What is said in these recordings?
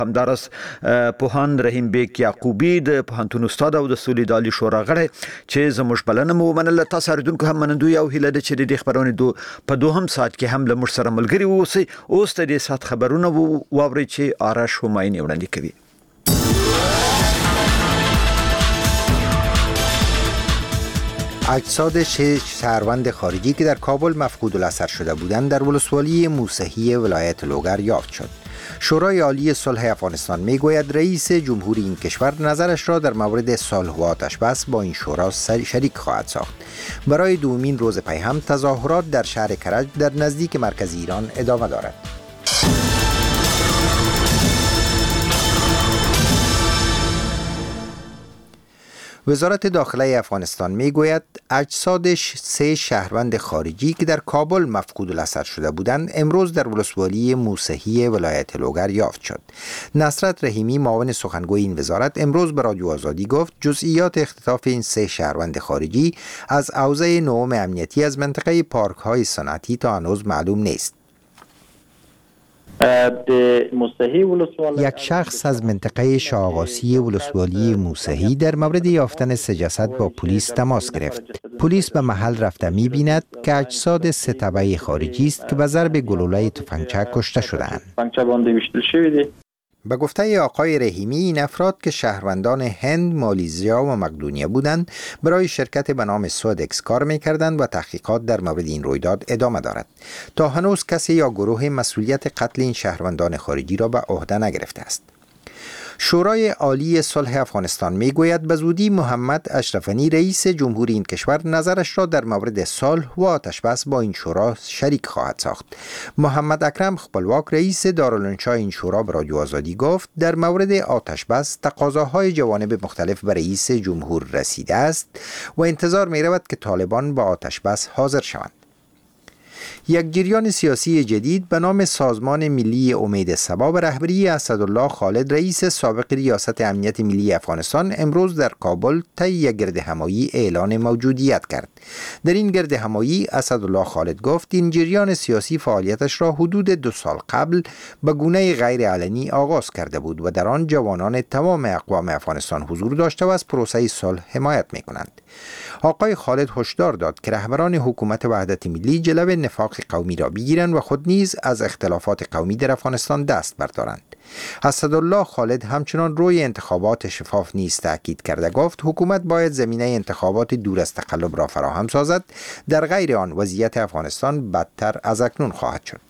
همدارس پوهان رحیم بیک یعقوبی د پوهنتون استاد او د سولې د عالي شورا غړی چې زموږ بلنه مو ومنله. تاسو اورېدونکو هم منندوی او هیله ده چې د دې خپرونې په دوهم ساعت کې هم له موږ سره ملګري واوسئ. اوس د دې ساعت خبرونه واورئ چې آرش همایوني وړاندې کوي. اجساد 6 شهروند خارجی که در کابل مفقود الاثر شده بودند در ولسوالی موسهی ولایت لوگر یافت شد. شورای عالی صلح افغانستان میگوید رئیس جمهوری این کشور نظرش را در مورد صلح و آتش بس با این شورا شریک خواهد ساخت. برای دومین روز پی هم تظاهرات در شهر کرج در نزدیک مرکز ایران ادامه دارد. وزارت داخله افغانستان میگوید اجساد 3 شهروند خارجی که در کابل مفقود الاثر شده بودند امروز در ولسوالی موسهی ولایت لوگر یافت شد. نصرت رحیمی معاون سخنگوی این وزارت امروز به رادیو آزادی گفت جزئیات اختطاف این 3 شهروند خارجی از اوضاع نهم امنیتی از منطقه پارک های صنعتی تا هنوز معلوم نیست. یک شخص از منطقه شاه‌آقاسی ولسوالی موسهی در مورد یافتن 3 جسد با پلیس تماس گرفت. پلیس به محل رفته می‌بیند که اجساد 3 تبع خارجی است که به ضرب گلوله تفنگچه کشته شده‌اند. به گفته آقای رحیمی این افراد که شهروندان هند، مالیزیا و مقدونیه بودند برای شرکت به نام سودکس کار می‌کردند و تحقیقات در مورد این رویداد ادامه دارد. تا هنوز کسی یا گروه مسئولیت قتل این شهروندان خارجی را به عهده نگرفته است. شورای عالی صلح افغانستان میگوید به زودی محمد اشرفنی رئیس جمهوری این کشور نظرش را در مورد صلح و آتش بس با این شورا شریک خواهد ساخت. محمد اکرم خپلواک رئیس دارالانشا این شورا به رادیو آزادی گفت در مورد آتش بس تقاضاهای جوانب مختلف به رئیس جمهور رسیده است و انتظار می رود که طالبان با آتش بس حاضر شوند. یک جریان سیاسی جدید به نام سازمان ملی امید صبا به رهبری اسدالله خالد رئیس سابق ریاست امنیت ملی افغانستان امروز در کابل طی یک گردهمایی اعلان موجودیت کرد. در این گردهمایی اسدالله خالد گفت این جریان سیاسی فعالیتش را حدود 2 سال قبل به گونه غیر علنی آغاز کرده بود و در آن جوانان تمام اقوام افغانستان حضور داشته و از پروسه صلح حمایت می‌کنند. آقای خالد هشدار داد که رهبران حکومت وحدت ملی جلوه نفاق قومی را بگیرند و خود نیز از اختلافات قومی در افغانستان دست بردارند. اسدالله خالد همچنان روی انتخابات شفاف نیز تاکید کرده گفت حکومت باید زمینه انتخابات دور از تقلب را فراهم سازد، در غیر آن وضعیت افغانستان بدتر از اکنون خواهد شد.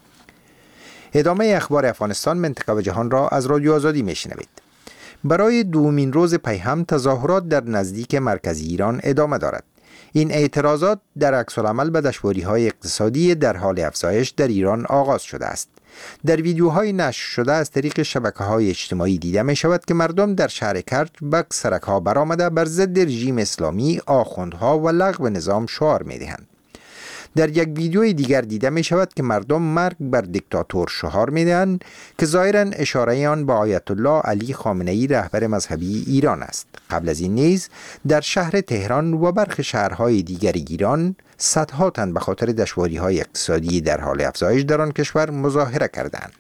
ادامه اخبار افغانستان، منطقه و جهان را از رادیو آزادی میشنوید. برای دومین روز پی هم تظاهرات در نزدیک مرکز ایران ادامه دارد. این اعتراضات در عکس‌العمل به دشواری‌های اقتصادی در حال افزایش در ایران آغاز شده است. در ویدیوهای نشر شده از طریق شبکه‌های اجتماعی دیده می شود که مردم در شهر کرج به سرک‌ها برآمده بر ضد رژیم اسلامی، آخوندها و لغو نظام شعار می‌دهند. در یک ویدیوی دیگر دیده می شود که مردم مرگ بر دیکتاتور شعار می دهند که ظاهراً اشاره آن به آیت الله علی خامنه‌ای رهبر مذهبی ایران است. قبل از این نیز در شهر تهران و برخی شهرهای دیگر ایران صدها تن به خاطر دشواری‌های اقتصادی در حال افزایش در آن کشور مظاهره کردند.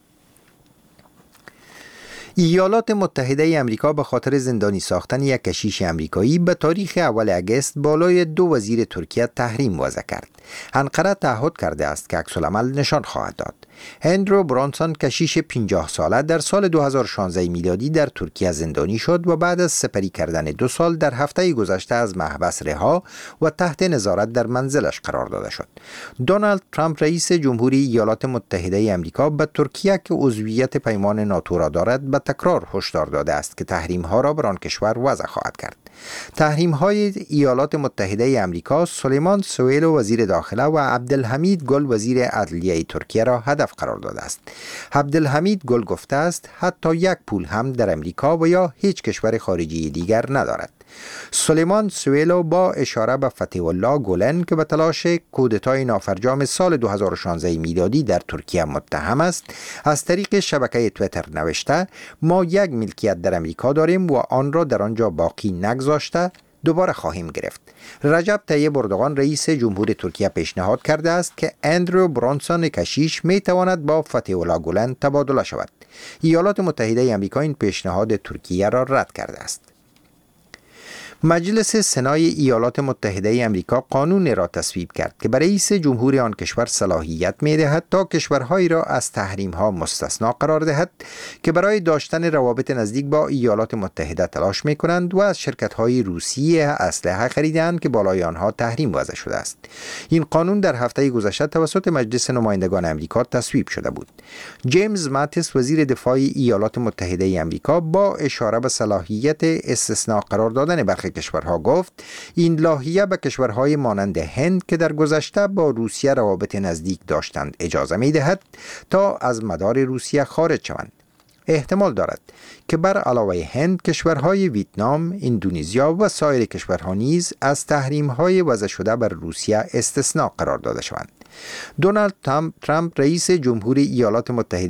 ایالات متحده امریکا به خاطر زندانی ساختن یک کشیش امریکایی به تاریخ اول اگست بالای 2 وزیر ترکیه تحریم وضع کرد. انقره تعهد کرده است که عکس‌العمل نشان خواهد داد. اندرو برانسون کشیش 50 ساله در سال 2016 میلادی در ترکیه زندانی شد و بعد از سپری کردن 2 سال در هفته گذشته از محبس رها و تحت نظارت در منزلش قرار داده شد. دونالد ترامپ رئیس جمهوری ایالات متحده امریکا به ترکیه که عضویت پیمان ناتو را دارد به تکرار هشدار داده است که تحریم‌ها را بر آن کشور وضع خواهد کرد. تحریم‌های ایالات متحده امریکا سلیمان سویلو وزیر داخله و عبدالحمید گل وزیر عدلیه ترکیه را هدف قرار داده است. عبدالحمید گل گفته است حتی یک پول هم در امریکا و یا هیچ کشور خارجی دیگر ندارد. سلیمان سویلو با اشاره به فتح الله گولن که به تلاش کودتای نافرجام سال 2016 میلادی در ترکیه متهم است، از طریق شبکه توییتر نوشته ما یک ملکیت در امریکا داریم و آن را در آنجا باقی نگذاشته دوباره خواهیم گرفت. رجب طیب اردوغان رئیس جمهور ترکیه پیشنهاد کرده است که اندرو برانسون کشیش می تواند با فتح الله گولن تبادله شود. ایالات متحده آمریکا این پیشنهاد ترکیه را رد کرده است. مجلس سنای ایالات متحده آمریکا قانون را تصویب کرد که برای رئیس جمهور آن کشور صلاحیت می دهد تا کشورهایی را از تحریم ها مستثنا قرار دهد که برای داشتن روابط نزدیک با ایالات متحده تلاش می کنند و از شرکت های روسیه اسلحه خریدند که بالای آنها تحریم وضع شده است. این قانون در هفته گذشته توسط مجلس نمایندگان آمریکا تصویب شده بود. جیمز ماتیس وزیر دفاع ایالات متحده آمریکا با اشاره به صلاحیت استثناء قرار دادن برخی کشورها گفت این لایحه به کشورهای مانند هند که در گذشته با روسیه روابط نزدیک داشتند اجازه می دهد تا از مدار روسیه خارج شوند. احتمال دارد که بر علاوه هند کشورهای ویتنام، اندونزیا و سایر کشورها نیز از تحریم‌های وضع شده بر روسیه استثناء قرار داده شوند. دونالد ترامپ رئیس جمهور ایالات متحده